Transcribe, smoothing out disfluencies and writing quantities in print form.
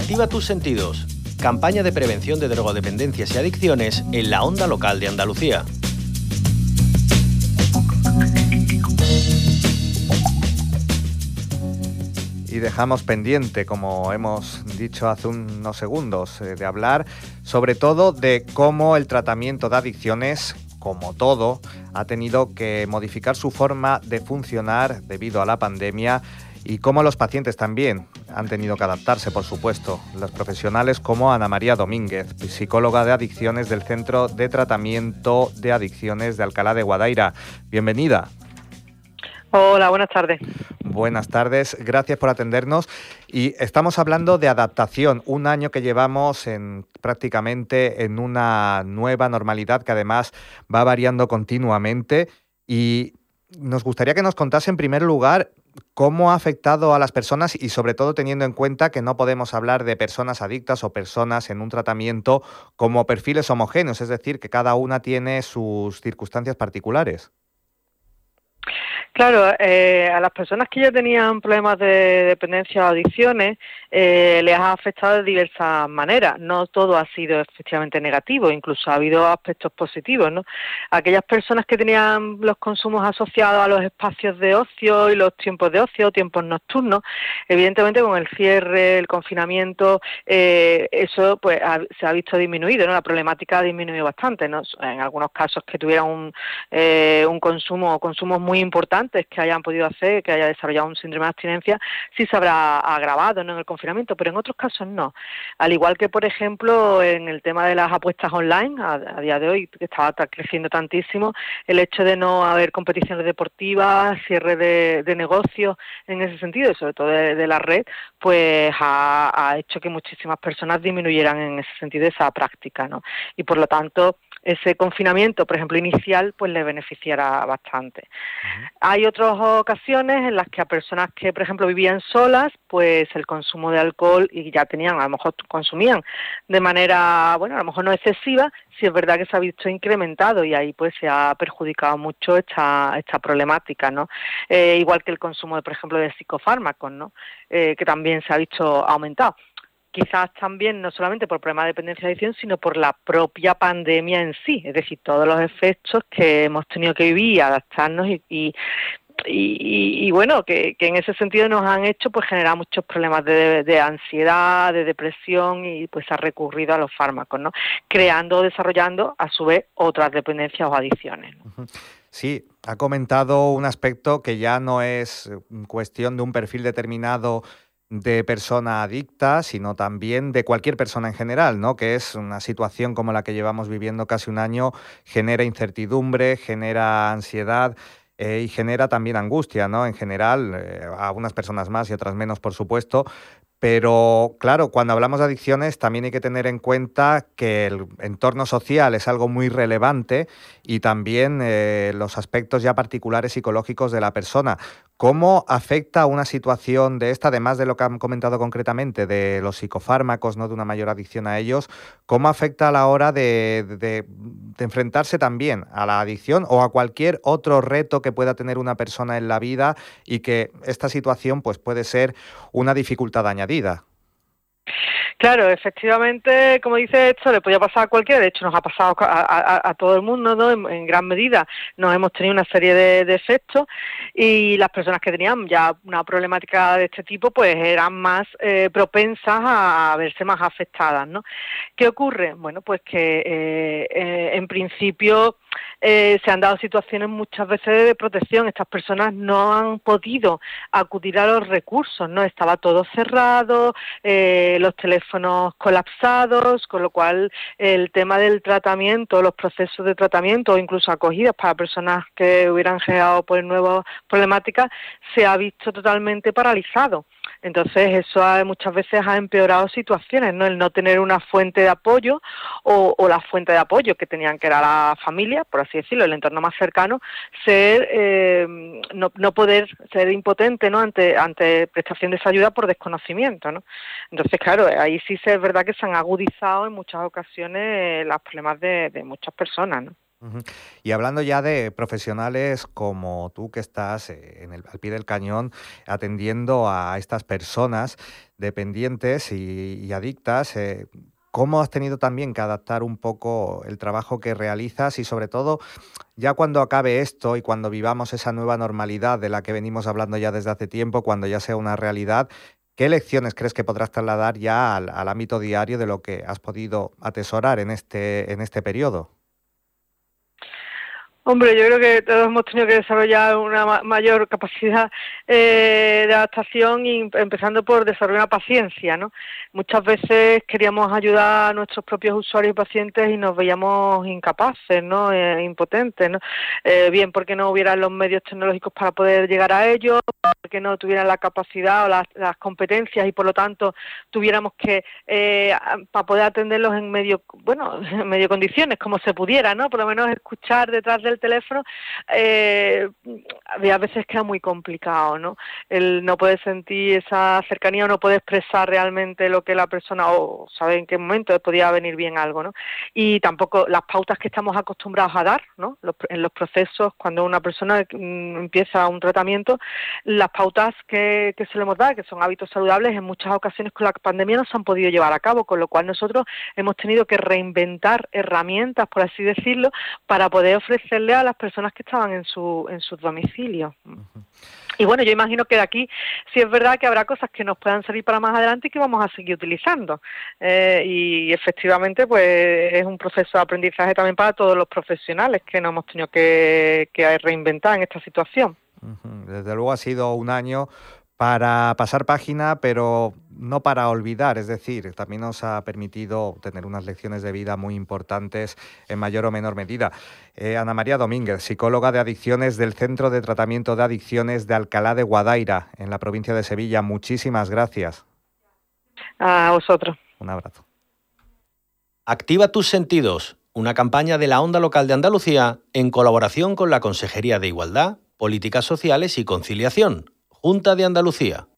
Activa tus sentidos. Campaña de prevención de drogodependencias y adicciones en la onda local de Andalucía. Y dejamos pendiente, como hemos dicho hace unos segundos, de hablar sobre todo de cómo el tratamiento de adicciones, como todo, ha tenido que modificar su forma de funcionar debido a la pandemia y cómo los pacientes también han tenido que adaptarse, por supuesto. Los profesionales como Ana María Domínguez, psicóloga de adicciones del Centro de Tratamiento de Adicciones de Alcalá de Guadaira. Bienvenida. Hola, buenas tardes. Buenas tardes, gracias por atendernos. Y estamos hablando de adaptación, un año que llevamos prácticamente en una nueva normalidad que además va variando continuamente. Y nos gustaría que nos contase en primer lugar cómo ha afectado a las personas y sobre todo teniendo en cuenta que no podemos hablar de personas adictas o personas en un tratamiento como perfiles homogéneos, es decir, que cada una tiene sus circunstancias particulares. Claro, a las personas que ya tenían problemas de dependencia o adicciones les ha afectado de diversas maneras. No todo ha sido efectivamente negativo, incluso ha habido aspectos positivos, ¿no? Aquellas personas que tenían los consumos asociados a los espacios de ocio y los tiempos de ocio, tiempos nocturnos, evidentemente con el cierre, el confinamiento, eso pues se ha visto disminuido, ¿no? La problemática ha disminuido bastante, ¿no? En algunos casos que tuvieran un consumo o consumos muy importantes que hayan podido hacer, que haya desarrollado un síndrome de abstinencia, sí se habrá agravado, ¿no?, en el confinamiento, pero en otros casos no. Al igual que, por ejemplo, en el tema de las apuestas online, a día de hoy, que estaba creciendo tantísimo, el hecho de no haber competiciones deportivas, cierre de negocios en ese sentido, y sobre todo de la red, pues ha hecho que muchísimas personas disminuyeran en ese sentido esa práctica, ¿no? Y por lo tanto, ese confinamiento, por ejemplo, inicial, pues le beneficiará bastante. Hay otras ocasiones en las que a personas que, por ejemplo, vivían solas, pues el consumo de alcohol y ya tenían, a lo mejor consumían de manera, bueno, a lo mejor no excesiva, sí es verdad que se ha visto incrementado y ahí pues se ha perjudicado mucho esta problemática, ¿no? Igual que el consumo, por ejemplo, de psicofármacos, ¿no? Que también se ha visto aumentado. Quizás también no solamente por problemas de dependencia y adicción, sino por la propia pandemia en sí, es decir, todos los efectos que hemos tenido que vivir y adaptarnos y bueno, que en ese sentido nos han hecho pues generar muchos problemas de ansiedad, de depresión y pues ha recurrido a los fármacos, ¿no? Creando o desarrollando a su vez otras dependencias o adicciones, ¿no? Sí, ha comentado un aspecto que ya no es cuestión de un perfil determinado de persona adicta, sino también de cualquier persona en general, ¿no? Que es una situación como la que llevamos viviendo casi un año, genera incertidumbre, genera ansiedad y genera también angustia, ¿no? En general, a unas personas más y otras menos, por supuesto. Pero, claro, cuando hablamos de adicciones también hay que tener en cuenta que el entorno social es algo muy relevante y también los aspectos ya particulares psicológicos de la persona. ¿Cómo afecta una situación de esta, además de lo que han comentado concretamente, de los psicofármacos, ¿no?, de una mayor adicción a ellos? ¿Cómo afecta a la hora de enfrentarse también a la adicción o a cualquier otro reto que pueda tener una persona en la vida y que esta situación pues puede ser una dificultad añadida? Claro, efectivamente, como dice esto, le podía pasar a cualquiera, de hecho nos ha pasado a todo el mundo, ¿no? En gran medida nos hemos tenido una serie de efectos y las personas que tenían ya una problemática de este tipo pues eran más propensas a verse más afectadas, ¿no? ¿Qué ocurre? Bueno, pues que en principio se han dado situaciones muchas veces de protección. Estas personas no han podido acudir a los recursos, ¿no? Estaba todo cerrado, los teléfonos colapsados, con lo cual el tema del tratamiento, los procesos de tratamiento o incluso acogidas para personas que hubieran generado pues nuevas problemáticas, se ha visto totalmente paralizado. Entonces eso muchas veces ha empeorado situaciones, ¿no? El no tener una fuente de apoyo o la fuente de apoyo que tenían, que era la familia, por así decirlo, el entorno más cercano, no poder ser impotente, ¿no?, ante prestación de esa ayuda por desconocimiento, ¿no? Entonces, claro, ahí sí es verdad que se han agudizado en muchas ocasiones los problemas de muchas personas, ¿no? Ujú. Y hablando ya de profesionales como tú, que estás al pie del cañón atendiendo a estas personas dependientes y adictas, ¿cómo has tenido también que adaptar un poco el trabajo que realizas y sobre todo ya cuando acabe esto y cuando vivamos esa nueva normalidad de la que venimos hablando ya desde hace tiempo, cuando ya sea una realidad? ¿Qué lecciones crees que podrás trasladar ya al ámbito diario de lo que has podido atesorar en este periodo? Hombre, yo creo que todos hemos tenido que desarrollar una mayor capacidad de adaptación, y empezando por desarrollar una paciencia, ¿no? Muchas veces queríamos ayudar a nuestros propios usuarios y pacientes y nos veíamos incapaces, ¿no? Impotentes, ¿no? Bien porque no hubieran los medios tecnológicos para poder llegar a ellos, porque no tuvieran la capacidad o las competencias y por lo tanto tuviéramos que, para poder atenderlos en medio condiciones, como se pudiera, ¿no? Por lo menos escuchar detrás del teléfono, había veces que era muy complicado, ¿no? El no poder sentir esa cercanía o no poder expresar realmente lo que la persona, o saber en qué momento podía venir bien algo, ¿no? Y tampoco las pautas que estamos acostumbrados a dar, ¿no? En los procesos, cuando una persona empieza un tratamiento, las pautas que solemos dar, que son hábitos saludables, en muchas ocasiones con la pandemia no se han podido llevar a cabo, con lo cual nosotros hemos tenido que reinventar herramientas, por así decirlo, para poder ofrecerle a las personas que estaban en sus domicilios. Y bueno, yo imagino que de aquí sí es verdad que habrá cosas que nos puedan servir para más adelante y que vamos a seguir utilizando. Y efectivamente, pues es un proceso de aprendizaje también para todos los profesionales que nos hemos tenido que reinventar en esta situación. Desde luego ha sido un año para pasar página, pero no para olvidar, es decir, también nos ha permitido tener unas lecciones de vida muy importantes en mayor o menor medida. Ana María Domínguez, psicóloga de adicciones del Centro de Tratamiento de Adicciones de Alcalá de Guadaira, en la provincia de Sevilla, muchísimas gracias. A vosotros. Un abrazo. Activa tus sentidos, una campaña de la Onda Local de Andalucía en colaboración con la Consejería de Igualdad, Políticas Sociales y Conciliación, Junta de Andalucía.